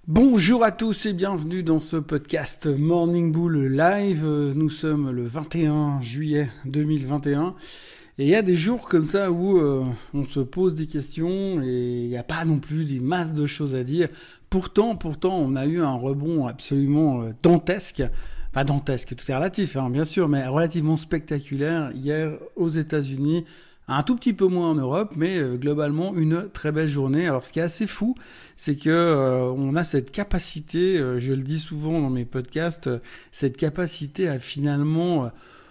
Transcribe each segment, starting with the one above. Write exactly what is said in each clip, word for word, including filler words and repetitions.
Bonjour à tous et bienvenue dans ce podcast Morning Bull Live. Nous sommes le vingt et un juillet deux mille vingt et un et il y a des jours comme ça où euh, on se pose des questions et il n'y a pas non plus des masses de choses à dire. Pourtant, pourtant, on a eu un rebond absolument euh, dantesque. Pas dantesque, tout est relatif, hein, bien sûr, mais relativement spectaculaire hier aux États-Unis. Un tout petit peu moins en Europe, mais euh, globalement une très belle journée. Alors ce qui est assez fou, c'est que euh, on a cette capacité, euh, je le dis souvent dans mes podcasts, euh, cette capacité à finalement euh,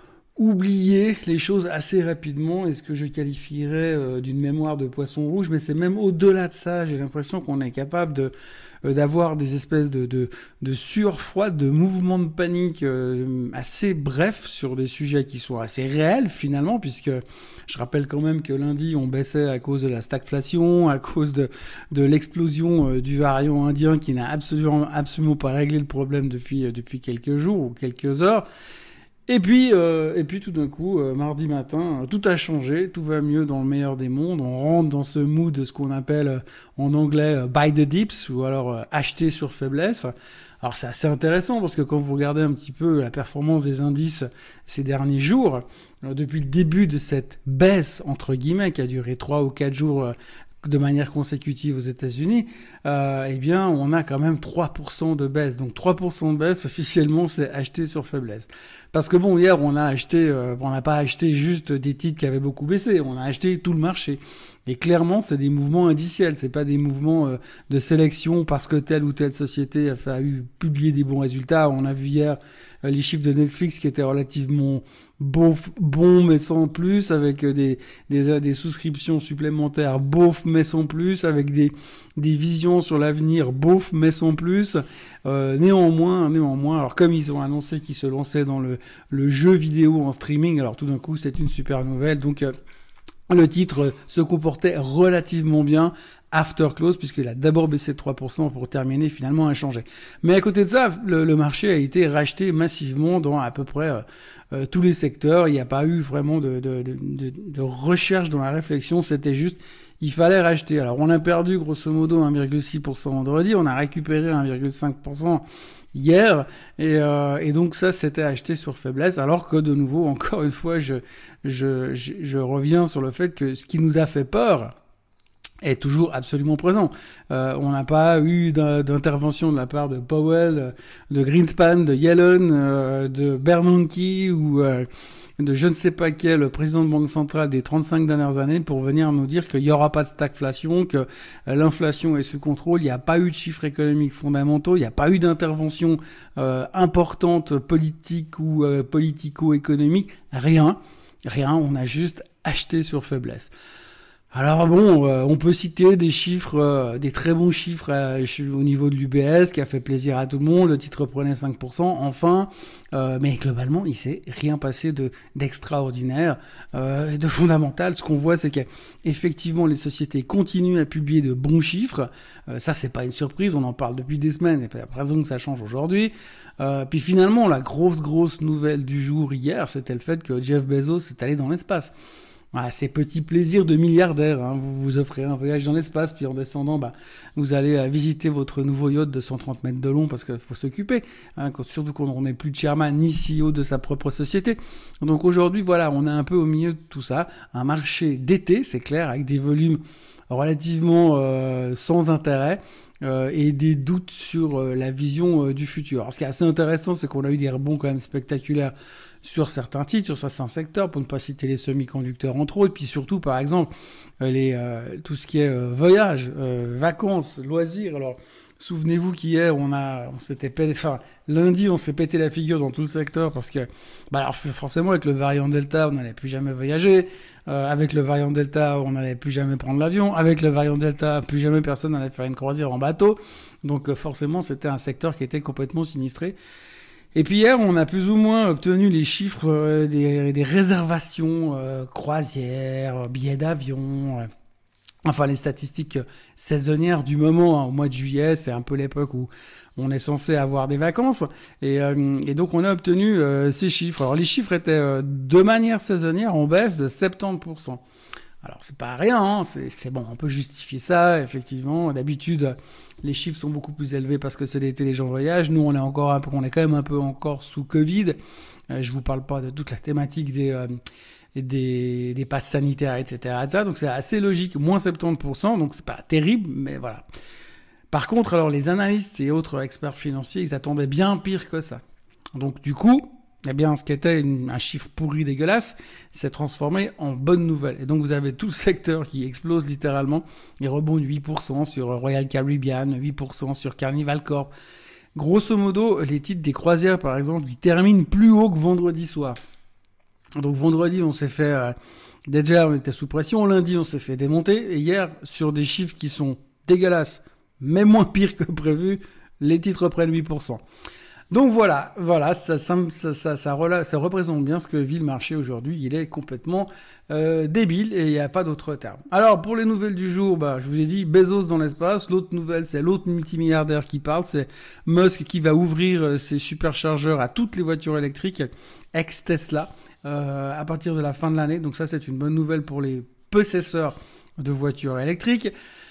oublier les choses assez rapidement, et ce que je qualifierais euh, d'une mémoire de poisson rouge, mais c'est même au-delà de ça. J'ai l'impression qu'on est capable de euh, d'avoir des espèces de de, de sueurs froides, de mouvements de panique euh, assez brefs sur des sujets qui sont assez réels finalement, puisque je rappelle quand même que lundi on baissait à cause de la stagflation, à cause de de l'explosion euh, du variant indien qui n'a absolument absolument pas réglé le problème depuis euh, depuis quelques jours ou quelques heures. Et puis, euh, et puis tout d'un coup, euh, mardi matin, euh, tout a changé, tout va mieux dans le meilleur des mondes. On rentre dans ce mood de ce qu'on appelle euh, en anglais euh, buy the dips, ou alors euh, acheter sur faiblesse. Alors c'est assez intéressant parce que quand vous regardez un petit peu la performance des indices ces derniers jours, euh, depuis le début de cette baisse entre guillemets qui a duré trois ou quatre jours euh, de manière consécutive aux États-Unis, euh, eh bien, on a quand même trois pour cent de baisse. Donc trois pour cent de baisse, officiellement, c'est acheter sur faiblesse. Parce que bon, hier, on a acheté, euh, on n'a pas acheté juste des titres qui avaient beaucoup baissé, on a acheté tout le marché. Et clairement, c'est des mouvements indiciels, c'est pas des mouvements euh, de sélection parce que telle ou telle société a, fait, a eu publié des bons résultats. On a vu hier euh, les chiffres de Netflix qui étaient relativement bof, bons mais sans plus, avec euh, des, des des souscriptions supplémentaires bof mais sans plus, avec des des visions sur l'avenir bof mais sans plus. Euh, néanmoins, néanmoins, alors comme ils ont annoncé qu'ils se lançaient dans le le jeu vidéo en streaming, alors tout d'un coup c'est une super nouvelle. Donc euh, le titre se comportait relativement bien after close, puisqu'il a d'abord baissé de trois pour cent pour terminer finalement inchangé. Mais à côté de ça, le, le marché a été racheté massivement dans à peu près euh, euh, tous les secteurs. Il n'y a pas eu vraiment de, de, de, de, de recherche dans la réflexion, c'était juste il fallait racheter. Alors on a perdu grosso modo un virgule six pour cent vendredi, on a récupéré un virgule cinq pour cent hier, et, euh, et donc ça c'était acheté sur faiblesse, alors que de nouveau, encore une fois, je, je, je, je reviens sur le fait que ce qui nous a fait peur est toujours absolument présent. Euh, on n'a pas eu d'intervention de la part de Powell, de Greenspan, de Yellen, euh, de Bernanke ou euh, de je ne sais pas quel président de banque centrale des trente-cinq dernières années pour venir nous dire qu'il n'y aura pas de stagflation, que l'inflation est sous contrôle. Il n'y a pas eu de chiffres économiques fondamentaux, il n'y a pas eu d'intervention euh, importante politique ou euh, politico-économique. Rien, rien, on a juste acheté sur faiblesse. Alors bon, euh, on peut citer des chiffres, euh, des très bons chiffres euh, au niveau de l'U B S qui a fait plaisir à tout le monde. Le titre prenait cinq pour cent, enfin, euh, mais globalement, il s'est rien passé de d'extraordinaire, euh, de fondamental. Ce qu'on voit, c'est qu'effectivement, les sociétés continuent à publier de bons chiffres. Euh, ça, c'est pas une surprise, on en parle depuis des semaines, et puis après raison que ça change aujourd'hui. Euh, puis finalement, la grosse grosse nouvelle du jour hier, c'était le fait que Jeff Bezos est allé dans l'espace. Voilà, ces petits plaisirs de milliardaires, hein. Vous vous offrez un voyage dans l'espace, puis en descendant, bah, vous allez euh, visiter votre nouveau yacht de cent trente mètres de long, parce qu'il faut s'occuper, hein, quand, surtout quand on n'est plus chairman ni C E O de sa propre société. Donc aujourd'hui, voilà, on est un peu au milieu de tout ça, un marché d'été, c'est clair, avec des volumes relativement euh, sans intérêt, euh, et des doutes sur euh, la vision euh, du futur. Alors ce qui est assez intéressant, c'est qu'on a eu des rebonds quand même spectaculaires sur certains titres, sur certains secteurs, pour ne pas citer les semi-conducteurs entre autres, puis surtout par exemple les euh, tout ce qui est euh, voyage, euh, vacances, loisirs. Alors souvenez-vous qu'hier on a on s'était pété, enfin lundi on s'est pété la figure dans tout le secteur parce que bah alors forcément avec le variant Delta on n'allait plus jamais voyager, euh, avec le variant Delta on n'allait plus jamais prendre l'avion, avec le variant Delta plus jamais personne n'allait faire une croisière en bateau, donc euh, forcément c'était un secteur qui était complètement sinistré. Et puis hier, on a plus ou moins obtenu les chiffres euh, des, des réservations euh, croisières, billets d'avion, euh, enfin les statistiques saisonnières du moment, hein. Au mois de juillet, c'est un peu l'époque où on est censé avoir des vacances, et, euh, et donc on a obtenu euh, ces chiffres. Alors les chiffres étaient euh, de manière saisonnière en baisse de soixante-dix pour cent. Alors c'est pas rien, hein, c'est, c'est bon, on peut justifier ça, effectivement. D'habitude, les chiffres sont beaucoup plus élevés parce que c'est l'été, les gens voyagent. Nous, on est encore un peu, on est quand même un peu encore sous Covid. Euh, je vous parle pas de toute la thématique des euh, des, des passes sanitaires, et cetera, et cetera. Donc c'est assez logique, moins soixante-dix pour cent, donc c'est pas terrible, mais voilà. Par contre, alors les analystes et autres experts financiers, ils attendaient bien pire que ça. Donc du coup, eh bien, ce qui était une, un chiffre pourri dégueulasse s'est transformé en bonne nouvelle. Et donc, vous avez tout le secteur qui explose littéralement. Il rebondit huit pour cent sur Royal Caribbean, huit pour cent sur Carnival Corp. Grosso modo, les titres des croisières, par exemple, ils terminent plus haut que vendredi soir. Donc, vendredi, on s'est fait... Euh, déjà, on était sous pression. Lundi, on s'est fait démonter. Et hier, sur des chiffres qui sont dégueulasses, mais moins pires que prévu, les titres reprennent huit pour cent. Donc voilà, voilà, ça, ça, ça, ça, ça, rela- ça représente bien ce que vit le marché aujourd'hui. Il est complètement euh, débile et il n'y a pas d'autre terme. Alors pour les nouvelles du jour, bah, je vous ai dit Bezos dans l'espace. L'autre nouvelle, c'est l'autre multimilliardaire qui parle, c'est Musk qui va ouvrir ses superchargeurs à toutes les voitures électriques ex-Tesla euh, à partir de la fin de l'année. Donc ça, c'est une bonne nouvelle pour les possesseurs de voitures électriques.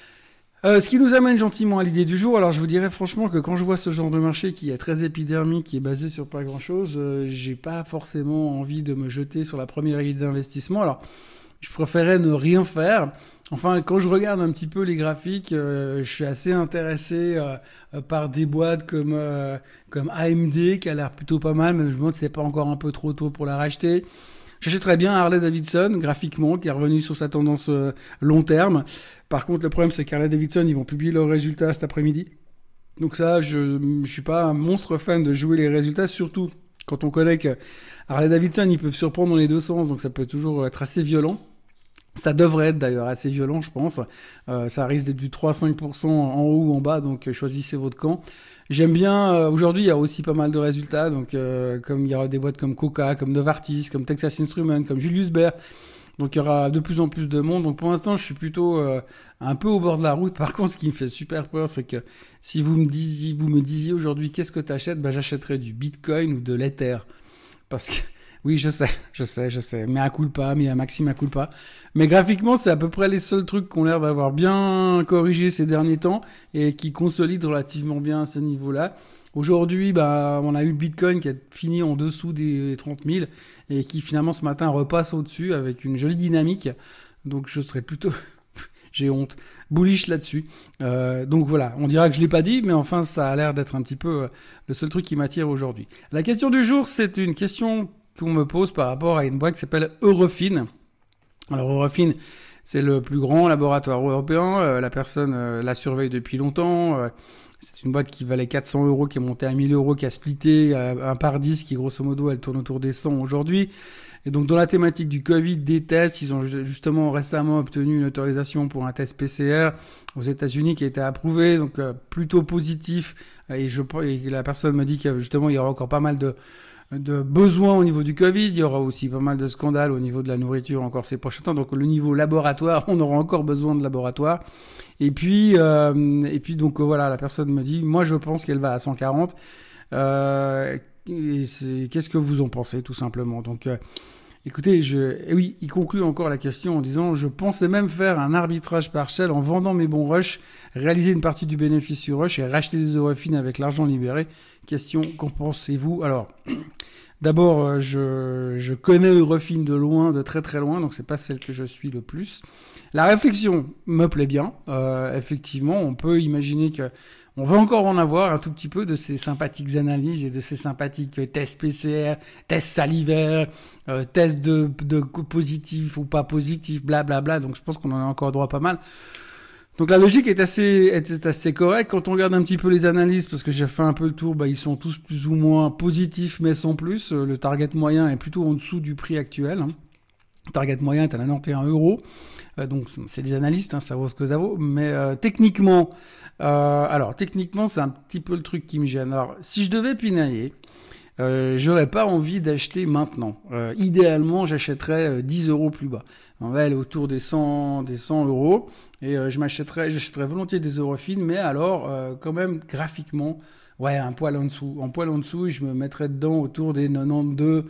Euh, ce qui nous amène gentiment à l'idée du jour. Alors je vous dirais franchement que quand je vois ce genre de marché qui est très épidermique, qui est basé sur pas grand chose, euh, j'ai pas forcément envie de me jeter sur la première idée d'investissement. Alors je préférais ne rien faire. Enfin, quand je regarde un petit peu les graphiques, euh, je suis assez intéressé euh, par des boîtes comme euh, comme A M D qui a l'air plutôt pas mal, mais je me demande si c'est pas encore un peu trop tôt pour la racheter. J'achèterais bien Harley Davidson, graphiquement, qui est revenu sur sa tendance euh, long terme. Par contre, le problème, c'est qu'Harley Davidson, ils vont publier leurs résultats cet après-midi. Donc ça, je ne suis pas un monstre fan de jouer les résultats, surtout quand on connaît que Harley Davidson, ils peuvent surprendre dans les deux sens, donc ça peut toujours être assez violent. Ça devrait être d'ailleurs assez violent, je pense. Euh, ça risque d'être du trois à cinq pour cent en haut ou en bas, donc euh, choisissez votre camp. J'aime bien, euh, aujourd'hui il y a aussi pas mal de résultats, donc euh, comme il y aura des boîtes comme Coca, comme Novartis, comme Texas Instruments, comme Julius Baer, donc il y aura de plus en plus de monde. Donc pour l'instant je suis plutôt euh, un peu au bord de la route. Par contre ce qui me fait super peur, c'est que si vous me disiez, vous me disiez aujourd'hui qu'est-ce que t'achètes, bah j'achèterais du Bitcoin ou de l'Ether. Parce que oui, je sais, je sais, je sais. Mais à culpa, mais à Maxime à culpa. Mais graphiquement, c'est à peu près les seuls trucs qui ont l'air d'avoir bien corrigé ces derniers temps et qui consolident relativement bien à ce niveau-là. Aujourd'hui, bah, on a eu le Bitcoin qui a fini en dessous des trente mille et qui finalement ce matin repasse au-dessus avec une jolie dynamique. Donc je serais plutôt... J'ai honte. Bullish là-dessus. Euh, donc voilà, on dira que je l'ai pas dit, mais enfin ça a l'air d'être un petit peu euh, le seul truc qui m'attire aujourd'hui. La question du jour, c'est une question qu'on me pose par rapport à une boîte qui s'appelle Eurofins. Alors Eurofins, c'est le plus grand laboratoire européen. Euh, la personne euh, la surveille depuis longtemps. Euh, c'est une boîte qui valait quatre cents euros, qui est montée à mille euros, qui a splitté euh, un par dix, qui grosso modo, elle tourne autour des cent aujourd'hui. Et donc dans la thématique du Covid, des tests, ils ont justement récemment obtenu une autorisation pour un test P C R aux États-Unis qui a été approuvé, donc euh, plutôt positif. Et, je, et la personne me dit qu'il y a, justement il y aura encore pas mal de de besoins au niveau du Covid, il y aura aussi pas mal de scandales au niveau de la nourriture encore ces prochains temps. Donc le niveau laboratoire, on aura encore besoin de laboratoire. Et puis euh, et puis donc voilà, la personne me dit, moi je pense qu'elle va à cent quarante. Euh, et c'est, qu'est-ce que vous en pensez tout simplement? Donc euh, écoutez, je, et oui, il conclut encore la question en disant « Je pensais même faire un arbitrage partiel en vendant mes bons rushs, réaliser une partie du bénéfice sur rush et racheter des Eurofins avec l'argent libéré. » Question, qu'en pensez-vous? Alors, d'abord, je, je connais Eurofins de loin, de très très loin, donc c'est pas celle que je suis le plus. La réflexion me plaît bien. Euh, effectivement, on peut imaginer que on va encore en avoir un tout petit peu de ces sympathiques analyses et de ces sympathiques tests P C R, tests salivaires, euh, tests de, de positif ou pas positif, blablabla. Bla bla. Donc je pense qu'on en a encore droit pas mal. Donc la logique est assez, est assez correcte. Quand on regarde un petit peu les analyses, parce que j'ai fait un peu le tour, bah, ils sont tous plus ou moins positifs, mais sans plus. Le target moyen est plutôt en dessous du prix actuel. Hein. Le target moyen est à quatre-vingt et un euros. Euh, donc c'est des analystes, hein, ça vaut ce que ça vaut. Mais euh, techniquement, euh, alors techniquement, c'est un petit peu le truc qui me gêne. Alors si je devais pinailler, Euh, j'aurais pas envie d'acheter maintenant. Euh, idéalement, j'achèterais euh, dix euros plus bas. On va aller autour des cent, des cent euros et euh, je m'achèterais, j'achèterais volontiers des Eurofins, mais alors euh, quand même graphiquement, ouais, un poil en dessous, un poil en dessous, et je me mettrais dedans autour des quatre-vingt-douze,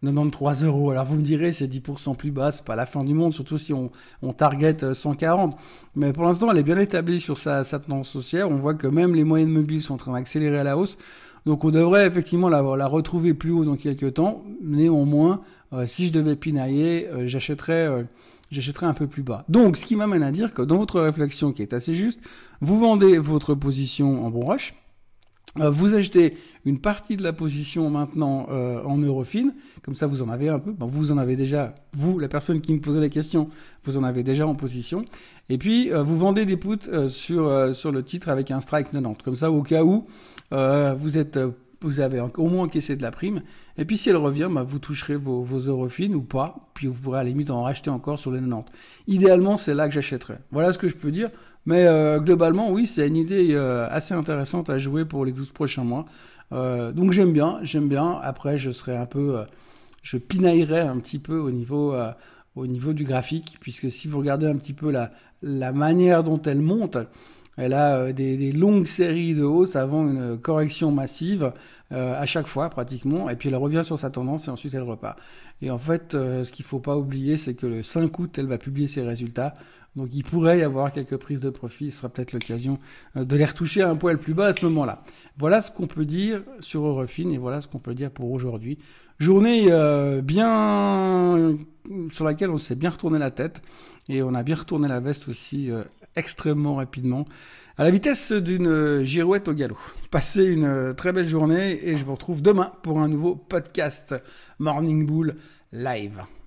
quatre-vingt-treize euros. Alors vous me direz, c'est dix pour cent plus bas, c'est pas la fin du monde, surtout si on, on target cent quarante. Mais pour l'instant, elle est bien établie sur sa, sa tendance haussière. On voit que même les moyennes mobiles sont en train d'accélérer à la hausse. Donc on devrait effectivement la, la retrouver plus haut dans quelques temps. Néanmoins, euh, si je devais pinailler, euh, j'achèterais... Euh, j'achèterai un peu plus bas. Donc, ce qui m'amène à dire que dans votre réflexion qui est assez juste, vous vendez votre position en bon rush, euh, vous achetez une partie de la position maintenant euh, en Eurofin, comme ça vous en avez un peu, bon, vous en avez déjà, vous, la personne qui me posait la question, vous en avez déjà en position, et puis euh, vous vendez des puts euh, sur, euh, sur le titre avec un strike quatre-vingt-dix, comme ça au cas où euh, vous êtes... Euh, vous avez au moins encaissé de la prime, et puis si elle revient, bah, vous toucherez vos, vos Eurofin ou pas, puis vous pourrez à la limite en racheter encore sur les quatre-vingt-dix. Idéalement, c'est là que j'achèterais. Voilà ce que je peux dire, mais euh, globalement, oui, c'est une idée euh, assez intéressante à jouer pour les douze prochains mois. Euh, donc j'aime bien, j'aime bien. Après, je serai un peu, euh, je pinaillerai un petit peu au niveau, euh, au niveau du graphique, puisque si vous regardez un petit peu la, la manière dont elle monte, elle a euh, des, des longues séries de hausses avant une correction massive euh, à chaque fois pratiquement, et puis elle revient sur sa tendance et ensuite elle repart. Et en fait, euh, ce qu'il faut pas oublier, c'est que le cinq août, elle va publier ses résultats. Donc il pourrait y avoir quelques prises de profit, ce sera peut-être l'occasion euh, de les retoucher à un poil plus bas à ce moment-là. Voilà ce qu'on peut dire sur Eurofin et voilà ce qu'on peut dire pour aujourd'hui. Journée euh, bien sur laquelle on s'est bien retourné la tête et on a bien retourné la veste aussi euh, extrêmement rapidement, à la vitesse d'une girouette au galop. Passez une très belle journée et je vous retrouve demain pour un nouveau podcast Morning Bull Live.